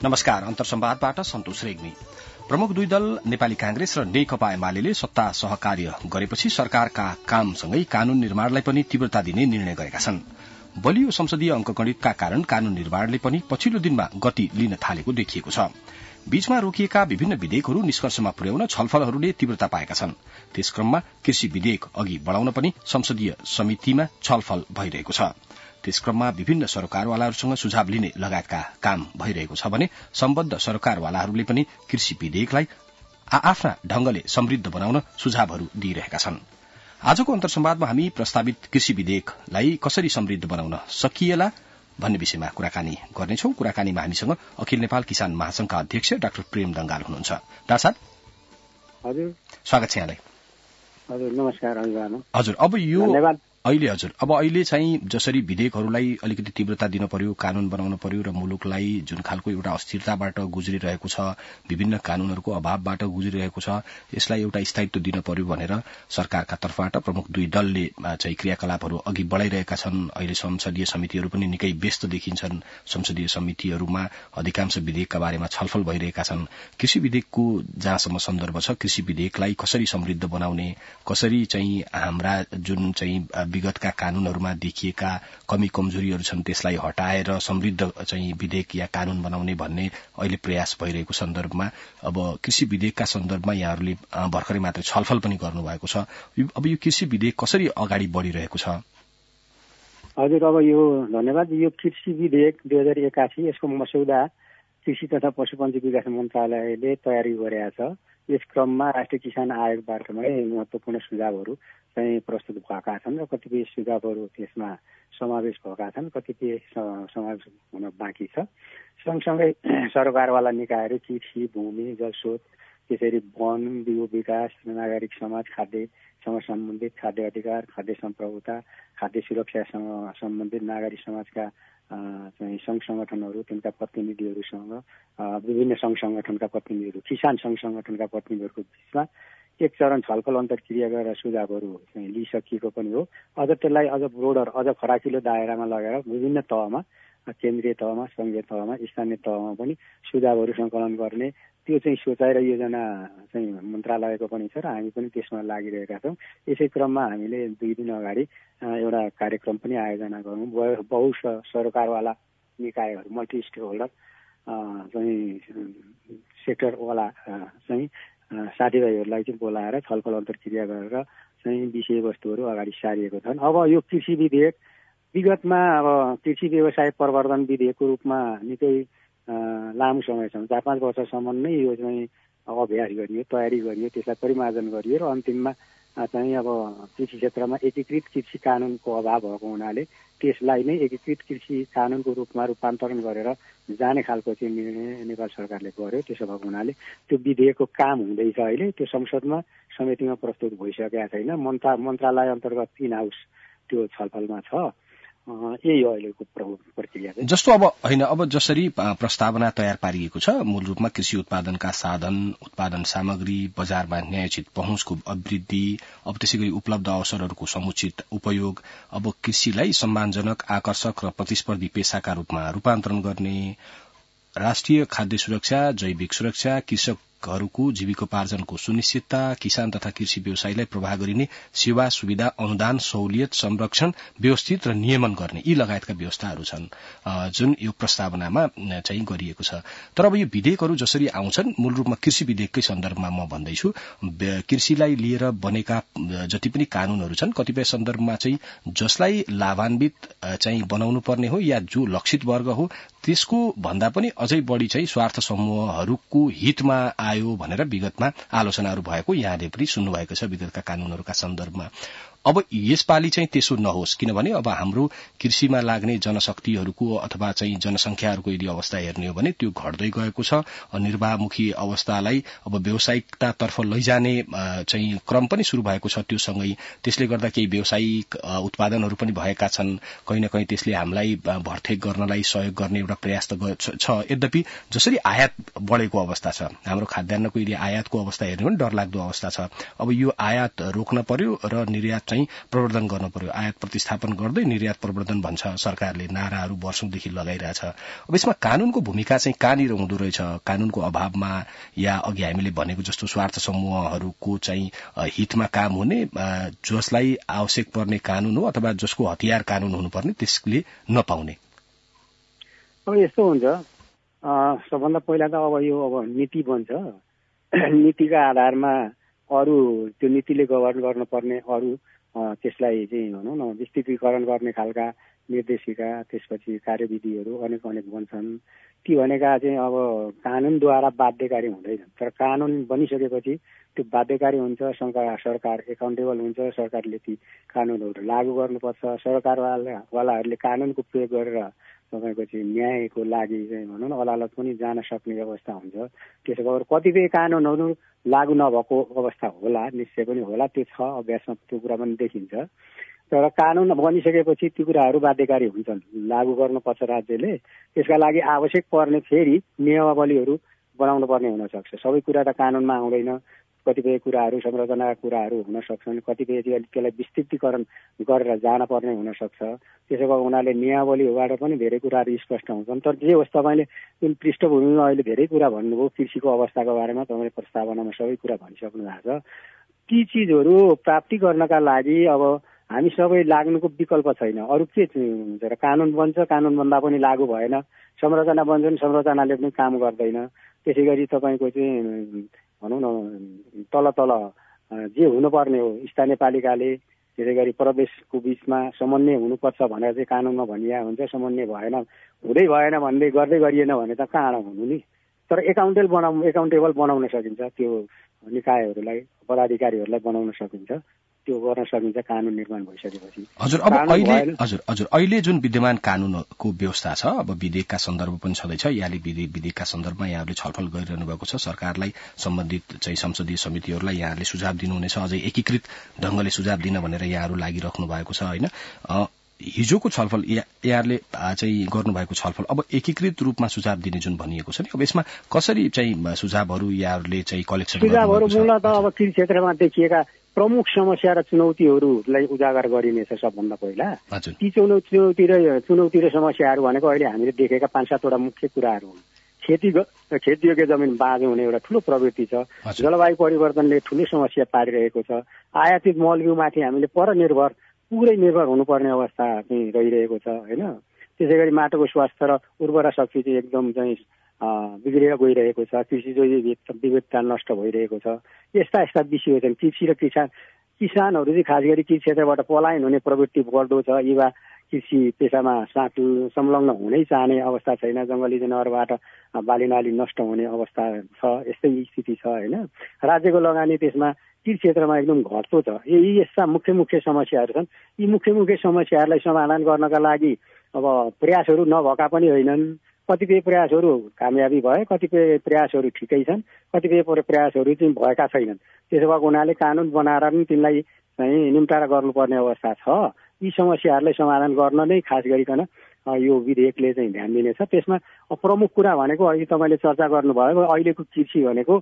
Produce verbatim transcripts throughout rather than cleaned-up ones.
नमस्कार। अन्तर्संवादबाट सन्तोष रेग्मी। प्रमुख दुई दल नेपाली कांग्रेस र नेकपा एमाले सत्ता सहकार्य गरेपछि सरकारका कामसँगै कानून निर्माणलाई पनि तीव्रता दिने निर्णय गरेका छन्। बलियो संसदीय अंकगणितका कारण कानून निर्माणले पनि पछिल्लो दिनमा गति लिन थालेको देखिएको छ। बीचमा रोकिएका विभिन्न विधेयकहरू निष्कर्षमा पुर्याउन छलफलहरूले तीव्रता पाएका छन्। त्यसक्रममा कृषि विधेयक अघि बढ़ाउन पनि संसदीय समितिमा छलफल भइरहेको छ। त्यसक्रममा विभिन्न सरकारवालाहरूसँग सुझाव लिने लगायतका काम भइरहेको छ भने सम्बद्ध सरकारवालाहरूले पनि कृषि विधेयकलाई आआफ्ना ढंगले समृद्ध बनाउन सुझावहरू दिइरहेका छन्। आजको अन्तर्संवादमा हामी प्रस्तावित कृषि विधेयकलाई कसरी समृद्ध बनाउन सकिएला भन्ने विषयमा कुराकानी गर्नेछौं। कुराकानीमा हामीसँग अखिल नेपाल किसान महासंघका अध्यक्ष डाक्टर प्रेम दंगाल हुनुहुन्छ। डाक्टर साहब, हजुर, स्वागत छ यहाँलाई। हजुर, नमस्कार। हजुर, अब यो धन्यवाद। अहिले हजुर अब अहिले चाहिँ जसरी विधेयकहरूलाई अलिकति तीव्रता दिन पर्यो, कानून बनाउन पर्यो र मुलुकलाई जुन खालको एउटा अस्थिरताबाट गुज्रिरहेको छ, विभिन्न कानूनहरूको अभावबाट गुज्रिरहेको छ, यसलाई एउटा स्थायित्व दिन पर्यो भनेर सरकारका तर्फबाट प्रमुख दुई दलले चाहिँ क्रियाकलापहरू अघि बढ़ाइरहेका छन्। अहिले संसदीय समितिहरू पनि निकै व्यस्त देखिन्छन्। संसदीय समितिहरूमा अधिकांश विधेयकका बारेमा छलफल भइरहेका छन्। कृषि विधेयकको जहाँसम्म सन्दर्भ छ, कृषि विधेयकलाई कसरी समृद्ध बनाउने, कसरी चाहिँ हाम्रा जुन चाहिँ विगतका कानूनहरूमा देखिएका कमी कमजोरीहरू छन् त्यसलाई हटाएर समृद्ध चाहिँ विधेयक या कानून बनाउने भन्ने अहिले प्रयास भइरहेको सन्दर्भमा अब कृषि विधेयकका सन्दर्भमा यहाँहरूले भर्खरै मात्र छलफल पनि गर्नुभएको छ। अब यो कृषि विधेयक कसरी अगाडि बढ़िरहेको छ? हजुर, अब यो धन्यवाद। यो कृषि विधेयक दुई हजार एकासी यसको मस्यौदा कृषि तथा पशुपन्छी विकास मन्त्रालयले तयारी गरेका छ। यस क्रममा राष्ट्रिय किसान आयोगबाट महत्वपूर्ण सुझावहरू चाहिँ प्रस्तुत भएका छन् र कतिपय सुझावहरू त्यसमा समावेश भएका छन्, कतिपय समावेश हुन बाँकी छ। सँगसँगै सरकारवाला निकायहरू कृषि, भूमि, जलस्रोत, त्यसरी वन, बिउ विकास, नागरिक समाज, खाद्यसँग सम्बन्धित खाद्य अधिकार, खाद्य सम्प्रभुता, खाद्य सुरक्षासँग सम्बन्धित नागरिक समाजका चाहिँ संघ संगठनहरू, तिनका प्रतिनिधिहरूसँग विभिन्न संघ संगठनका प्रतिनिधिहरू, किसान संघ संगठनका प्रतिनिधिहरूको बीचमा एक चरण छलफल अन्तर्क्रिया गरेर सुझावहरू चाहिँ लिइसकिएको पनि हो। अझ त्यसलाई अझ ब्रोडर, अझ फराकिलो दायरामा लगेर विभिन्न तहमा, केन्द्रीय तहमा, संघीय तहमा, स्थानीय तहमा पनि सुझावहरू सङ्कलन गर्ने त्यो चाहिँ सोचाइ र योजना चाहिँ मन्त्रालयको पनि छ र हामी पनि त्यसमा लागिरहेका छौँ। यसै क्रममा हामीले दुई दिन अगाडि एउटा कार्यक्रम पनि आयोजना गरौँ। बहु सरकारवाला निकायहरू, मल्टी स्टेक होल्डर चाहिँ सेक्टरवाला चाहिँ साथीभाइहरूलाई चाहिँ बोलाएर छलफल अन्तर्क्रिया गरेर चाहिँ विषयवस्तुहरू अगाडि सारिएको छन्। अब यो कृषि विधेयक विगतमा अब कृषि व्यवसाय प्रवर्धन विधेयकको रूपमा निकै लामो समयसम्म चार पाँच वर्षसम्म नै यो चाहिँ अभ्यास गरियो, तयारी गरियो, त्यसलाई परिमार्जन गरियो र अन्तिममा चाहिँ अब कृषि क्षेत्रमा एकीकृत कृषि कानूनको अभाव भएको हुनाले त्यसलाई नै एकीकृत कृषि कानूनको रूपमा रूपान्तरण गरेर जाने खालको चाहिँ निर्णय नेपाल सरकारले गर्यो। त्यसो भएको हुनाले त्यो विधेयकको काम हुँदैछ। अहिले त्यो संसदमा समितिमा प्रस्तुत भइसकेका छैन। मन्त्रा मन्त्रालय अन्तर्गत इन हाउस त्यो छलफलमा छ। यही हो अहिलेको प्रक्रिया। जस्तो अब होइन, अब जसरी प्रस्तावना तयार पारिएको छ, मूल रूपमा कृषि उत्पादनका साधन, उत्पादन सामग्री, बजारमा न्यायोचित पहुँचको अभिवृद्धि, अब त्यसै गरी उपलब्ध अवसरहरूको समुचित उपयोग, अब कृषिलाई सम्मानजनक, आकर्षक र प्रतिस्पर्धी पेशाका रूपमा रूपान्तरण गर्ने, राष्ट्रिय खाद्य सुरक्षा, जैविक सुरक्षा, कृषकहरूको जीविकोपार्जनको सुनिश्चितता, किसान तथा कृषि व्यवसायलाई प्रभाव गरिने सेवा सुविधा, अनुदान, सहुलियत, संरक्षण व्यवस्थित र नियमन गर्ने, यी लगायतका व्यवस्थाहरू छन् जुन यो प्रस्तावनामा चाहिँ गरिएको छ। तर अब यो विधेयकहरू जसरी आउँछन्, मूल रूपमा कृषि विधेयककै सन्दर्भमा म भन्दैछु, कृषिलाई लिएर बनेका जति पनि कानूनहरू छन् कतिपय सन्दर्भमा चाहिँ जसलाई लाभान्वित चाहिँ बनाउनु पर्ने हो या जो लक्षित वर्ग हो त्यसको भन्दा पनि अझै बढ़ी चाहिँ स्वार्थ समूहहरूको हितमा आयो भनेर विगतमा आलोचनाहरू भएको यहाँले पनि सुन्नुभएको छ विगतका कानूनहरूका सन्दर्भमा। अब यसपालि चाहिँ त्यसो नहोस्, किनभने अब हाम्रो कृषिमा लाग्ने जनशक्तिहरूको अथवा चाहिँ जनसंख्याहरूको यदि अवस्था हेर्ने हो भने त्यो घट्दै गएको छ। निर्वाहमुखी अवस्थालाई अब व्यावसायिकतातर्फ लैजाने चाहिँ क्रम पनि शुरू भएको छ त्यो सँगै। त्यसले गर्दा केही व्यावसायिक उत्पादनहरू पनि भएका छन्। कहीँ न कहीँ त्यसले हामीलाई भर्तेक गर्नलाई सहयोग गर्ने एउटा प्रयास त छ। यद्यपि जसरी आयात बढेको अवस्था छ, हाम्रो खाद्यान्नको यदि आयातको अवस्था हेर्ने हो भने डरलाग्दो अवस्था छ। अब यो आयात रोक्न पर्यो र निर्यात चाहिँ प्रवर्धन गर्न पर्यो। आयात प्रतिस्थापन गर्दै निर्यात प्रवर्धन भन्छ सरकारले, नाराहरू वर्षौंदेखि लगाइरहेछ। अब यसमा कानूनको भूमिका चाहिँ कहाँनिर हुँदो रहेछ? कानूनको अभावमा या अघि हामीले भनेको जस्तो स्वार्थ समूहहरूको चाहिँ हितमा काम हुने, जसलाई आवश्यक पर्ने कानून हो अथवा जसको हतियार कानून हुनुपर्ने त्यसले नपाउने? अब यस्तो हुन्छ, सबभन्दा पहिला त अब यो अब नीति बन्छ, नीतिका आधारमा अरू त्यो नीतिले गभर्न गर्नुपर्ने अरू त्यसलाई चाहिँ भनौँ न विस्तृतीकरण गर्ने खालका निर्देशिका, त्यसपछि कार्यविधिहरू अनेक अनेक बन्छन्। ती भनेका चाहिँ अब कानूनद्वारा बाध्यकारी हुँदैन, तर कानून बनिसकेपछि त्यो बाध्यकारी हुन्छ। सरकार एकाउन्टेबल हुन्छ, सरकारले ती कानूनहरू लागू गर्नुपर्छ। सरकारवाला वालाहरूले कानूनको प्रयोग गरेर तपाईँको चाहिँ न्यायको लागि चाहिँ भनौँ न अदालत पनि जान सक्ने अवस्था हुन्छ। त्यसो भएर कतिपय कानूनहरू लागू नभएको अवस्था होला, निश्चय पनि होला, त्यो छ, अभ्यासमा त्यो कुरा पनि देखिन्छ। तर कानून बनिसकेपछि ती कुराहरू बाध्यकारी हुन्छन्, लागू गर्नुपर्छ राज्यले। त्यसका लागि आवश्यक पर्ने फेरि नियमावलीहरू बनाउनु पर्ने हुन सक्छ। सबै कुरा त कानूनमा आउँदैन, कतिपय कुराहरू संरचनाका कुराहरू हुन सक्छन्, कतिपय त्यसलाई विस्तृतीकरण गरेर जान पर्ने हुन सक्छ। त्यसो भए उनीहरूले नियमावलीबाट पनि धेरै कुराहरू स्पष्ट हुन्छन्। तर जे होस्, तपाईँले जुन पृष्ठभूमिमा अहिले धेरै कुरा भन्नुभयो कृषिको अवस्थाको बारेमा, तपाईँले प्रस्तावनामा सबै कुरा भनिसक्नु भएको छ। ती चिजहरू प्राप्ति गर्नका लागि अब हामी सबै लाग्नुको विकल्प छैन। अरू के हुन्छ र? कानून बन्छ, कानून बन्दा पनि लागू भएन, संरचना बन्छन्, संरचनाले पनि काम गर्दैन। त्यसै गरी तपाईँको चाहिँ भनौँ न तल तल जे हुनुपर्ने हो स्थानीय पालिकाले, त्यसै गरी प्रदेशको बिचमा समन्वय हुनुपर्छ भनेर चाहिँ कानूनमा भनिया हुन्छ, समन्वय भएन, हुँदै भएन भन्दै गर्दै गरिएन भने त कहाँ हुनु नि। तर एकाउन्टेबल बनाउ एकाउन्टेबल बनाउन सकिन्छ, त्यो निकायहरूलाई, पदाधिकारीहरूलाई बनाउन सकिन्छ, त्यो गर्न सकिन्छ कानून निर्माण भइसकेपछि। हजुर, अब अहिले हजुर हजुर अहिले जुन विद्यमान कानूनको व्यवस्था छ, अब विधेयकका सन्दर्भ पनि छँदैछ, यहाँले विधेयकका सन्दर्भमा यहाँहरूले छलफल गरिरहनु भएको छ। सरकारलाई सम्बन्धित चाहिँ संसदीय समितिहरूलाई यहाँहरूले सुझाव दिनुहुनेछ, अझै एकीकृत ढंगले सुझाव दिन भनेर यहाँहरू लागिराख्नु भएको छ होइन? हिजोको छलफल यहाँहरूले चाहिँ गर्नुभएको छलफल अब एकीकृत रूपमा सुझाव दिने जुन भनिएको छ नि, अब यसमा कसरी चाहिँ सुझावहरू यहाँहरूले चाहिँ कलेक्सन सुझावहरू मूलत अब कृषि क्षेत्रमा देखिएका प्रमुख समस्या र चुनौतीहरूलाई उजागर गरिनेछ सबभन्दा पहिला। ती चुनौती र चुनौती र समस्याहरू भनेको अहिले हामीले देखेका पाँच सातवटा मुख्य कुराहरू हुन्। खेती खेतीयोग्य जमिन बाँझो हुने एउटा ठूलो प्रवृत्ति छ, जलवायु परिवर्तनले ठूलो समस्या पारिरहेको छ, आयातित मलबिउमाथि हामीले परनिर्भर पुरै निर्भर हुनुपर्ने अवस्था चाहिँ रहिरहेको छ होइन। त्यसै गरी माटोको स्वास्थ्य र उर्वरा शक्ति चाहिँ एकदम चाहिँ बिग्रेर गइरहेको छ, कृषि जैविक विविधता नष्ट भइरहेको छ। यस्ता यस्ता विषय छन्। कृषि र किसान किसानहरू चाहिँ खास गरी कृषि क्षेत्रबाट पलायन हुने प्रवृत्ति बढ्दो छ। युवा कृषि पेसामा साटु संलग्न हुनै चाहने अवस्था छैन, जंगली जनावरबाट बालीनाली नष्ट हुने अवस्था छ, यस्तै स्थिति छ होइन। राज्यको लगानी त्यसमा कृषि क्षेत्रमा एकदम घट्दो छ। यी यस्ता मुख्य मुख्य समस्याहरू छन्। यी मुख्य मुख्य समस्याहरूलाई समाधान गर्नका लागि अब प्रयासहरू नभएका पनि होइनन्। कतिपय प्रयासहरू कामयाबी भए, कतिपय प्रयासहरू ठिकै छन्, कतिपय प्रयासहरू चाहिँ भएका छैनन्। त्यसो भएको हुनाले कानून बनाएर पनि तिनलाई चाहिँ निम्तारा गर्नुपर्ने अवस्था छ। यी समस्याहरूलाई समाधान गर्न नै खास गरिकन यो विधेयकले चाहिँ ध्यान दिनेछ। त्यसमा प्रमुख कुरा भनेको अहिले तपाईँले चर्चा गर्नुभयो, अहिलेको कृषि भनेको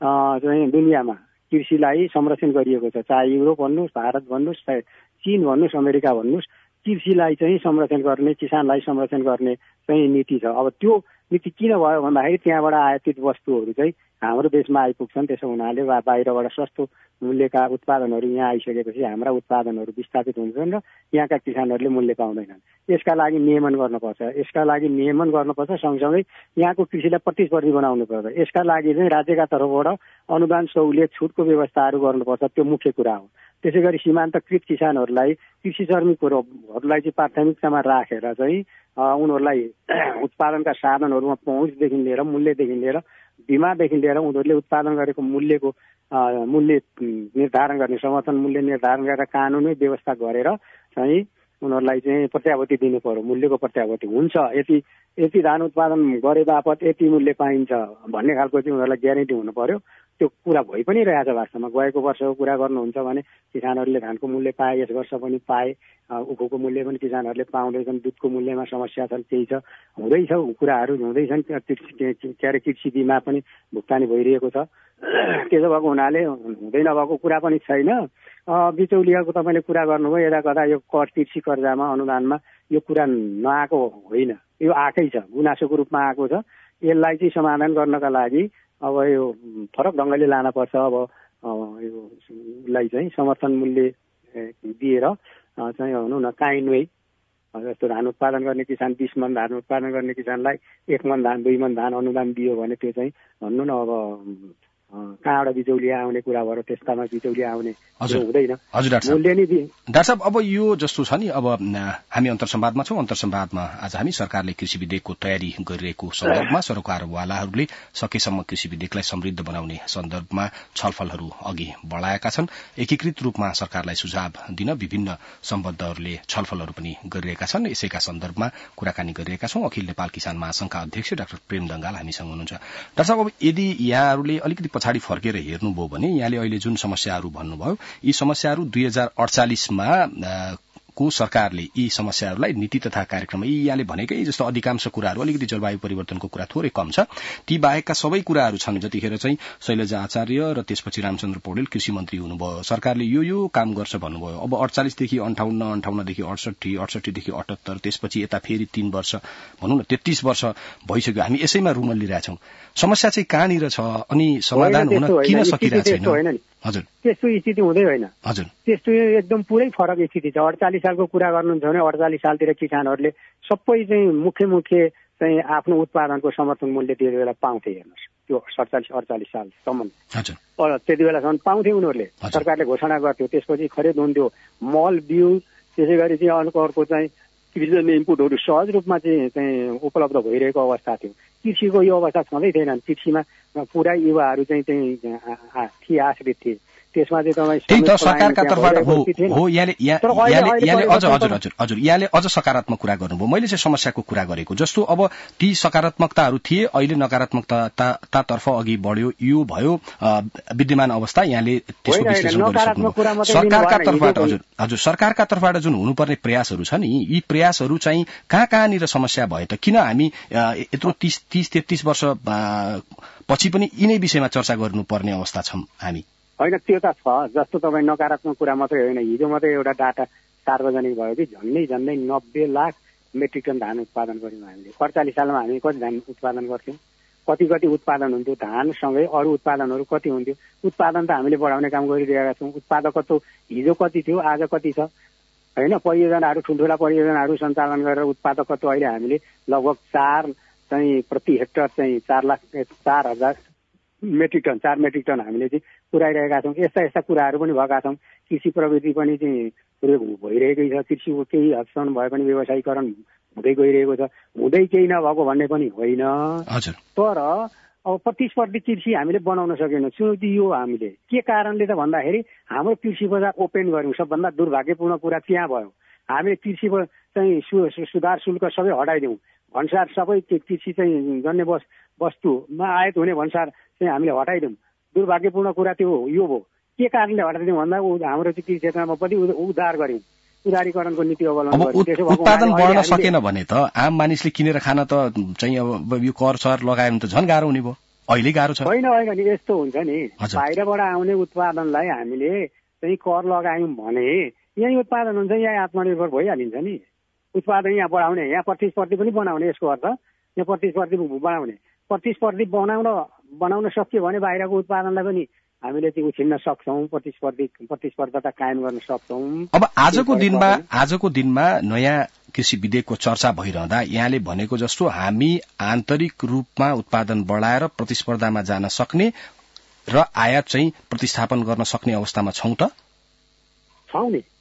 चाहिँ दुनियाँमा कृषिलाई संरक्षण गरिएको छ। चाहे युरोप भन्नुहोस्, भारत भन्नुहोस्, चाहे चीन भन्नुहोस्, अमेरिका भन्नुहोस्, कृषिलाई चाहिँ संरक्षण गर्ने, किसानलाई संरक्षण गर्ने चाहिँ नीति छ। अब त्यो नीति किन भयो भन्दाखेरि त्यहाँबाट आयातित वस्तुहरू चाहिँ हाम्रो देशमा आइपुग्छन्। त्यसो हुनाले वा बाहिरबाट सस्तो मूल्यका उत्पादनहरू यहाँ आइसकेपछि हाम्रा उत्पादनहरू विस्थापित हुन्छन् र यहाँका किसानहरूले मूल्य पाउँदैनन्। यसका लागि नियमन गर्नुपर्छ। यसका लागि नियमन गर्नुपर्छ सँगसँगै यहाँको कृषिलाई प्रतिस्पर्धी बनाउनु पर्छ। यसका लागि चाहिँ राज्यका तर्फबाट अनुदान सहुलियत छुटको व्यवस्थाहरू गर्नुपर्छ। त्यो मुख्य कुरा हो। त्यसै गरी सीमान्तकृत किसानहरूलाई कृषि श्रमिकहरूलाई चाहिँ प्राथमिकतामा राखेर चाहिँ उनीहरूलाई उत्पादनका साधनहरूमा पहुँचदेखि लिएर मूल्यदेखि लिएर बिमादेखि लिएर उनीहरूले उत्पादन गरेको मूल्यको मूल्य निर्धारण गर्ने, समर्थन मूल्य निर्धारण गरेर कानुनी व्यवस्था गरेर चाहिँ उनीहरूलाई चाहिँ प्रत्याभूति दिनु पर्यो, मूल्यको प्रत्याभूति हुन्छ, यति यति धान उत्पादन गरे बापत यति मूल्य पाइन्छ भन्ने खालको चाहिँ उनीहरूलाई ग्यारेन्टी हुनु पर्यो। त्यो कुरा भइ पनि रहेछ वास्तवमा। गएको वर्षको कुरा गर्नुहुन्छ भने किसानहरूले धानको मूल्य पाए, यस वर्ष पनि पाए, उखुको मूल्य पनि किसानहरूले पाउँदैछन्, दुधको मूल्यमा समस्या छ, केही छ, हुँदैछ, कुराहरू हुँदैछन्। के अरे कृषि बिमा पनि भुक्तानी भइरहेको छ। त्यसो भएको हुनाले हुँदै नभएको कुरा पनि छैन। बिचौलियाको तपाईँले कुरा गर्नुभयो, यता कता यो कर कृषि कर्जामा अनुदानमा यो कुरा नआएको होइन, यो आएकै छ, गुनासोको रूपमा आएको छ। यसलाई चाहिँ समाधान गर्नका लागि अब यो फरक ढङ्गले लान पर्छ। अब योलाई चाहिँ समर्थन मूल्य दिएर चाहिँ भनौँ न काइन्वे, जस्तो धान उत्पादन गर्ने किसान बिस मन धान उत्पादन गर्ने किसानलाई एक मन धान दुई मन धान अनुदान दियो भने त्यो चाहिँ भन्नु न अब कहाँबाट बिचौलिया आउने कुरा भएर त्यस्तामा बिचौलिया आउने हुँदैन। हजुर मूल्य नि डाक्टर साहब, अब यो जस्तो छ नि, अब हामी अन्तर्संवादमा छौँ, अन्तर्संवादमा आज हामी सरकारले कृषि विधेयकको तयारी गरिरहेको सन्दर्भमा सरोकारवालाहरूले सकेसम्म कृषि विधेयकलाई समृद्ध बनाउने सन्दर्भमा छलफलहरू अघि बढाएका छन्। एकीकृत रूपमा सरकारलाई सुझाव दिन विभिन्न सम्बद्धहरूले छलफलहरू पनि गरिरहेका छन्। यसैका सन्दर्भमा कुराकानी गरिरहेका छौं। अखिल नेपाल किसान महासंघका अध्यक्ष डाक्टर प्रेम दंगाल हामीसँग हुनुहुन्छ। डाक्टर साहब, अब यदि यहाँहरूले अलिकति पछाडि फर्केर हेर्नुभयो भने यहाँले अहिले जुन समस्याहरू भन्नुभयो, यी समस्याहरू दुई हजार अडचालिसमा को सरकारले यी समस्याहरूलाई नीति तथा कार्यक्रम, यी यहाँले भनेकै जस्तो अधिकांश कुराहरू, अलिकति जलवायु परिवर्तनको कुरा थोरै कम छ, ती बाहेकका सबै कुराहरू छन्। जतिखेर चाहिँ शैलजा आचार्य र त्यसपछि रामचन्द्र पौडेल कृषि मन्त्री हुनुभयो, सरकारले यो यो काम गर्छ भन्नुभयो। अब अडचालिसदेखि अन्ठाउन्न, अन्ठाउन्नदेखि अडसठी, अडसठीदेखि अठहत्तर, त्यसपछि यता फेरि तीन वर्ष भनौँ न तेत्तीस वर्ष भइसक्यो। हामी यसैमा रुमल्लिरहेछौँ। समस्या चाहिँ कहाँनिर छ अनि समाधान हुन किन सकिरहेको छैन? हजुर, त्यस्तो स्थिति हुँदै होइन। हजुर, त्यस्तो एकदम पुरै फरक स्थिति छ। अडचालिस सालको कुरा गर्नुहुन्छ भने अडचालिस सालतिर किसानहरूले सबै चाहिँ मुख्य मुख्य चाहिँ आफ्नो उत्पादनको समर्थन मूल्य त्यति बेला पाउँथे। हेर्नुहोस्, त्यो सडचालिस अडचालिस सालसम्म त्यति बेलासम्म पाउँथे उनीहरूले, सरकारले घोषणा गर्थ्यो। त्यसपछि खरिद हुन्थ्यो, मल बिउ, त्यसै गरी चाहिँ अर्को अर्को चाहिँ कृषि इनपुटहरू सहज रूपमा चाहिँ चाहिँ उपलब्ध भइरहेको अवस्था थियो। कृषिको यो अवस्था छँदै थिएन। कृषिमा पुरा युवाहरू चाहिँ थिए, आश्रित थिए। त्यसमा चाहिँ तपाईँ त्यही त सरकारका तर्फबाट हो हो यहाँले यहाँले अझ हजुर हजुर हजुर यहाँले अझ सकारात्मक कुरा गर्नुभयो। मैले चाहिँ समस्याको कुरा गरेको जस्तो अब ती सकारात्मकताहरू थिए, अहिले नकारात्मकतातर्फ अघि बढ्यो, यो भयो विद्यमान अवस्था। यहाँले त्यसको विश्लेषण गरिसक्नुभयो। सरकारका तर्फबाट हजुर हजुर सरकारका तर्फबाट जुन हुनुपर्ने प्रयासहरू छ नि, यी प्रयासहरू चाहिँ कहाँ कहाँनिर समस्या भयो त? किन हामी यत्रो तीस तीस तेत्तीस वर्ष पछि पनि यिनै विषयमा चर्चा गर्नुपर्ने अवस्था छौँ हामी? होइन, त्यो त छ। जस्तो तपाईँ नकारात्मक कुरा मात्रै होइन, हिजो मात्रै एउटा डाटा सार्वजनिक भयो कि झन्डै झन्डै नब्बे लाख मेट्रिक टन धान उत्पादन गऱ्यौँ हामीले। अडचालिस सालमा हामी कति धान उत्पादन गर्थ्यौँ? कति कति उत्पादन हुन्थ्यो? धानसँगै अरू उत्पादनहरू कति हुन्थ्यो? उत्पादन त हामीले बढाउने काम गरिरहेका छौँ। उत्पादकत्व हिजो कति थियो, आज कति छ? होइन, परियोजनाहरू ठुल्ठुला परियोजनाहरू सञ्चालन गरेर उत्पादकत्व अहिले हामीले लगभग चार चाहिँ प्रति हेक्टर चाहिँ चार लाख चार हजार मेट्रिक टन चार मेट्रिक टन हामीले चाहिँ पुऱ्याइरहेका छौँ। यस्ता यस्ता कुराहरू पनि भएका छौँ। कृषि प्रविधि पनि चाहिँ प्रयोग भइरहेकै छ। कृषिको केही हदसम्म भए पनि व्यवसायीकरण हुँदै गइरहेको छ। हुँदै केही नभएको भन्ने पनि होइन, तर अब प्रतिस्पर्धी कृषि हामीले बनाउन सकेनौँ। चुनौती यो हामीले के कारणले त भन्दाखेरि हाम्रो कृषि बजार ओपन गऱ्यौँ। सबभन्दा दुर्भाग्यपूर्ण कुरा त्यहाँ भयो। हामीले कृषि चाहिँ सुधार शुल्क सबै हटाइदिउँ। भन्सार सबै कृषि चाहिँ जन्य वस वस्तुमा आयात हुने भन्सार चाहिँ हामीले हटाइदिउँ। दुर्भाग्यपूर्ण कुरा त्यो यो भयो। के कारणले हटाइदिउँ भन्दा हाम्रो चाहिँ कृषि क्षेत्रमा पनि उदार गऱ्यौँ, उदारीकरणको नीति अवलम्बन गऱ्यौँ। उत्पादन बढ्न सकेन भने त आम मानिसले किनेर खान त चाहिँ अब यो कर सर लगायो भने त झन् गाह्रो हुने भयो। अहिले गाह्रो छ। होइन होइन नि, यस्तो हुन्छ नि, बाहिरबाट आउने उत्पादनलाई हामीले चाहिँ कर लगायौँ भने यहीँ उत्पादन हुन्छ, यहाँ आत्मनिर्भर भइहालिन्छ नि। उत्पादन यहाँ बढाउने, यहाँ प्रतिस्पर्धी पनि बनाउने, यसको अर्थ यहाँ प्रतिस्पर्धी बनाउने प्रतिस्पर्धी बनाउन बनाउन सकियो भने बाहिरको उत्पादनलाई पनि हामीले चाहिँ उछिन्न सक्छौँ, प्रतिस्पर्धी प्रतिस्पर्धता कायम गर्न सक्छौँ। अब आजको दिनमा आजको दिनमा नयाँ कृषि विधेयकको चर्चा भइरहँदा यहाँले भनेको जस्तो हामी आन्तरिक रूपमा उत्पादन बढाएर प्रतिस्पर्धामा जान सक्ने र आयात चाहिँ प्रतिस्थापन गर्न सक्ने अवस्थामा छौँ त? छौँ नि,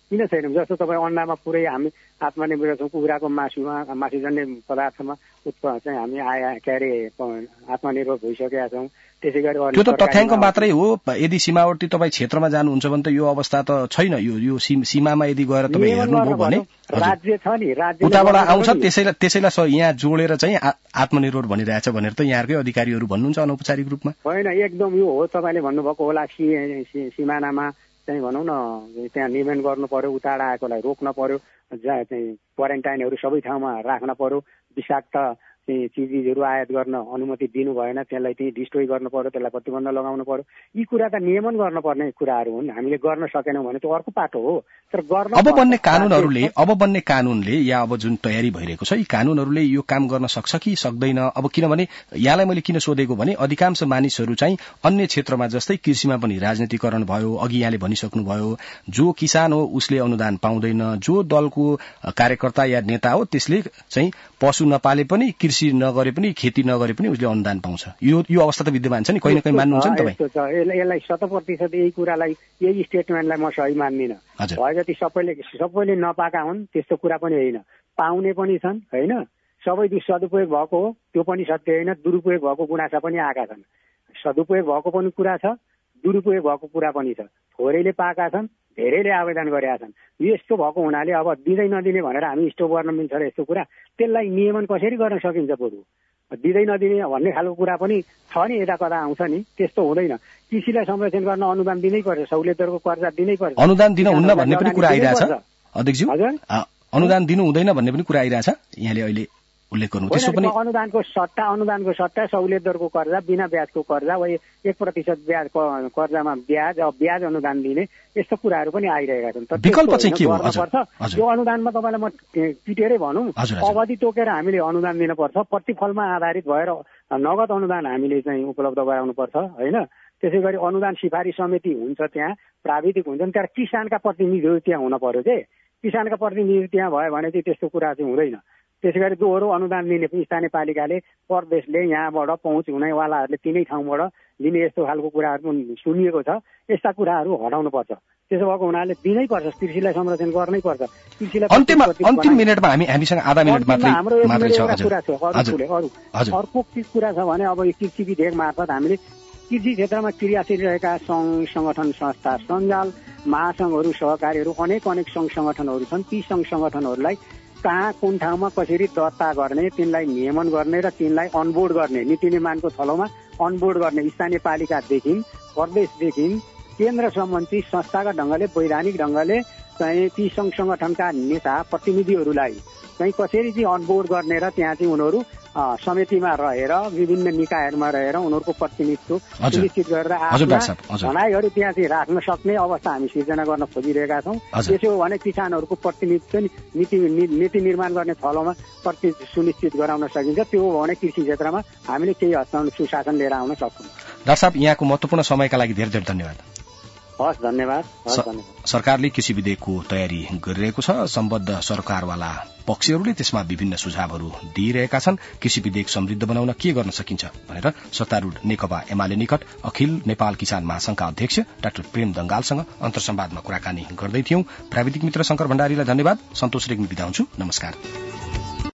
किन छैनौँ? जस्तो तपाईँ अन्डामा पुरै हामी आत्मनिर्भर छौँ, कुखुराको मासुमा मासुजन्य पदार्थमा उत्पादन चाहिँ हामी आया के अरे आत्मनिर्भर भइसकेका छौँ। त्यसै गरी त्यो त तथ्याङ्क मात्रै हो। यदि सीमावर्ती तपाईँ क्षेत्रमा जानुहुन्छ भने त यो अवस्था त छैन। यो यो सीमामा यदि गएर तपाईँ हेर्नुभयो भने राज्य छ नि, राज्य उताबाट आउँछ, त्यसैलाई त्यसैलाई यहाँ जोडेर चाहिँ आत्मनिर्भर भनिरहेछ भनेर त यहाँकै अधिकारीहरू भन्नुहुन्छ अनौपचारिक रूपमा। होइन, एकदम यो हो। तपाईँले भन्नुभएको होला सिमानामा चाहिँ भनौँ न त्यहाँ निर्माण गर्नु पर्यो, उताबाट आएकोलाई रोक्न पर्यो, जहाँ चाहिँ क्वारेन्टाइनहरू सबै ठाउँमा राख्न पर्यो, विषाक्त चिजहरू आयात गर्न अनुमति दिनु भएन, त्यसलाई चाहिँ डिस्ट्रोय गर्नु पर्यो, त्यसलाई प्रतिबन्ध लगाउनु पर्यो। यी कुरा त नियमन गर्नुपर्ने कुराहरू हुन्। हामीले गर्न सकेनौँ भने त्यो अर्को पाटो हो। तर गर्न अब बन्ने कानूनहरूले अब बन्ने कानूनले या अब जुन तयारी भइरहेको छ, यी कानूनहरूले यो काम गर्न सक्छ कि सक्दैन? अब किनभने यहाँलाई मैले किन सोधेको भने अधिकांश मानिसहरू चाहिँ अन्य क्षेत्रमा जस्तै कृषिमा पनि राजनीतिकरण भयो। अघि यहाँले भनिसक्नुभयो, जो किसान हो उसले अनुदान पाउँदैन, जो दलको कार्यकर्ता या नेता हो त्यसले चाहिँ पशु नपाले पनि कृषि नगरे पनि खेती नगरे पनि उसले अनुदान पाउँछ। यो यो अवस्था त विद्यमान छ नि, कहीँ न कहीँ मान्नुहुन्छ नि तपाईँ? यसलाई शत प्रतिशत यही कुरालाई यही स्टेटमेन्टलाई म सही मान्दिनँ। भयो जति सबैले सबैले नपाएका हुन् त्यस्तो कुरा पनि होइन, पाउने पनि छन् होइन। सबै सदुपयोग भएको हो त्यो पनि सत्य होइन, दुरुपयोग भएको गुनासा पनि आएका छन्। सदुपयोग भएको पनि कुरा छ, दुरुपयोग भएको कुरा पनि छ। थोरैले पाएका छन्, धेरैले आवेदन गरेका छन्। यस्तो भएको हुनाले अब दिँदै नदिने भनेर हामी स्टोप गर्न मिल्छ र यस्तो कुरा त्यसलाई नियमन कसरी गर्न सकिन्छ? बरु दिँदै नदिने भन्ने खालको कुरा पनि छ नि, यता कता आउँछ नि, त्यस्तो हुँदैन। कृषिलाई संरक्षण गर्न अनुदान दिनै पर्छ, सहुलियत दरको कर्जा दिनै पर्छ। अनुदान दिन हुन्न भन्ने पनि कुरा आइरहेछ अध्यक्षज्यू। अनुदान दिनु हुँदैन भन्ने पनि कुरा आइरहेछ, यहाँले अहिले उल्लेख गर्नु। त्यसो पनि अनुदानको सट्टा अनुदानको सट्टा सहुलियत दरको कर्जा, बिना ब्याजको कर्जा वा एक प्रतिशत ब्याज कर्जामा ब्याज अब ब्याज अनुदान दिने यस्तो कुराहरू पनि आइरहेका छन्। विकल्प चाहिँ के हो? यो अनुदानमा तपाईँलाई म पिटेरै भनौँ, अवधि तोकेर हामीले अनुदान दिनुपर्छ। प्रतिफलमा आधारित भएर नगद अनुदान हामीले चाहिँ उपलब्ध गराउनुपर्छ होइन। त्यसै गरी अनुदान सिफारिस समिति हुन्छ, त्यहाँ प्राविधिक हुन्छन्, त्यहाँ किसानका प्रतिनिधिहरू त्यहाँ हुन पर्यो के। किसानका प्रतिनिधि त्यहाँ भयो भने चाहिँ त्यस्तो कुरा चाहिँ हुँदैन। त्यसै गरी दोहोरो अनुदान लिने स्थानीय पालिकाले प्रदेशले यहाँबाट पहुँच हुनेवालाहरूले तिनै ठाउँबाट लिने यस्तो खालको कुराहरू पनि सुनिएको छ। यस्ता कुराहरू हटाउनुपर्छ। त्यसो भएको हुनाले दिनै पर्छ, कृषिलाई संरक्षण गर्नै पर्छ। कृषिलाई अन्तिम अन्तिम मिनेटमा हामी हामीसँग आधा मिनेट मात्रै हाम्रो एउटा कुरा छ। अरू अर्को के कुरा छ भने अब यो कृषि विधेयक मार्फत हामीले कृषि क्षेत्रमा क्रियाशील रहेका सङ्घ सङ्गठन संस्था सञ्जाल महासङ्घहरू सहकारीहरू अनेक अनेक सङ्घ सङ्गठनहरू छन्। ती सङ्घ सङ्गठनहरूलाई कहाँ कुन ठाउँमा कसरी दर्ता गर्ने, तिनलाई नियमन गर्ने र तिनलाई अनबोर्ड गर्ने, नीति निर्माणको थलोमा अनबोर्ड गर्ने स्थानीय पालिकादेखि प्रदेशदेखि केन्द्रसम्मति संस्थागत ढङ्गले वैधानिक ढङ्गले चाहिँ ती सङ्घ सङ्गठनका नेता प्रतिनिधिहरूलाई चाहिँ कसरी चाहिँ अनबोर्ड गर्ने र त्यहाँ चाहिँ उनीहरू समितिमा रहेर विभिन्न निकायहरूमा रहेर उनीहरूको प्रतिनिधित्व सुनिश्चित गरेर आफ्ना भनाइहरू त्यहाँ चाहिँ राख्न सक्ने अवस्था हामी सिर्जना गर्न खोजिरहेका छौँ। त्यसो हो भने किसानहरूको प्रतिनिधित्व नीति नीति निर्माण गर्ने थलोमा प्रतिनिधित्व सुनिश्चित गराउन सकिन्छ। त्यो हो भने कृषि क्षेत्रमा हामीले केही हदसम्म सुशासन लिएर आउन सक्छौँ। डाक्टर साहब, यहाँको महत्त्वपूर्ण समयका लागि धेरै धेरै धन्यवाद। हस्, धन्यवाद। सरकारले कृषि विधेयकको तयारी गरिरहेको छ। सम्बद्ध सरकारवाला पक्षहरूले त्यसमा विभिन्न सुझावहरू दिइरहेका छन्। कृषि विधेयक समृद्ध बनाउन के गर्न सकिन्छ भनेर सत्तारूढ़ नेकपा एमाले निकट अखिल नेपाल किसान महासंघका अध्यक्ष डाक्टर प्रेम दंगालसँग अन्तर्संवादमा कुराकानी गर्दै थियौं। प्राविधिक मित्र शंकर भण्डारीलाई धन्यवाद। सन्तोष रेग्मी बिदा हुन्छु। नमस्कार।